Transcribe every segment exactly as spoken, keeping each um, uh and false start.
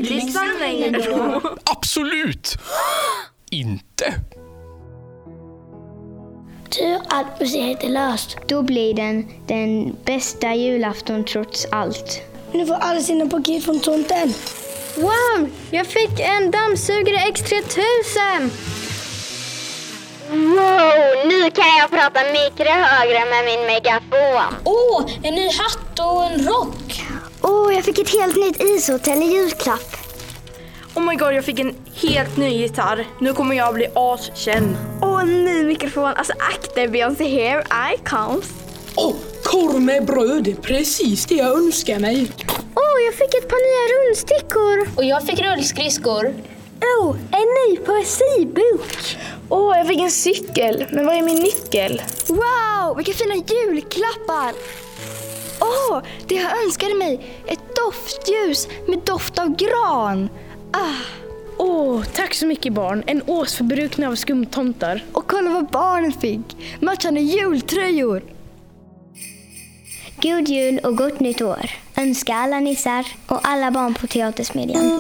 jullistan längre då? Absolut inte. Tur att museet är löst. Då blir den den bästa julafton trots allt. Nu får alla sina paket från tomten. Wow, jag fick en dammsugare X tre tusen. Wow, nu kan jag prata mycket högre med min megafon. Åh, oh, en ny hatt och en rock. Åh, oh, jag fick ett helt nytt ishotell i julklapp. Oh my god, jag fick en helt ny gitarr. Nu kommer jag bli askänd. Åh, oh, ny mikrofon. Alltså akta, Beyoncé here I comes. Åh, oh, korv med bröd. Precis det jag önskar mig. Åh, oh, jag fick ett par nya rundstickor. Och jag fick rullskridskor. Åh, oh, en ny poesibok. Åh, oh, jag fick en cykel. Men vad är min nyckel? Wow, vilka fina julklappar. Åh, oh, det jag önskade mig. Ett doftljus med doft av gran. Ah. Åh, oh, tack så mycket barn. En årsförbrukning av skumtomtar. Och kolla vad barnen fick. Matchande jultröjor. God jul och gott nytt år. Önskar alla nissar och alla barn på Teatersmedjan.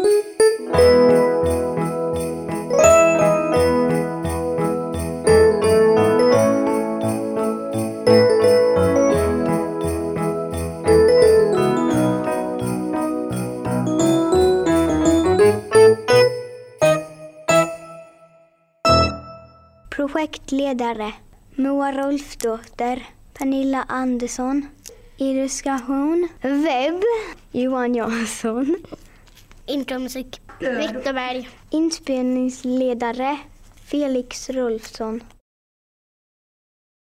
Projektledare Moa Rolfdotter, Pernilla Andersson. Illustration webb Johan Jansson. Intromusik Victor Berg. Inspelningsledare Felix Rolfsson.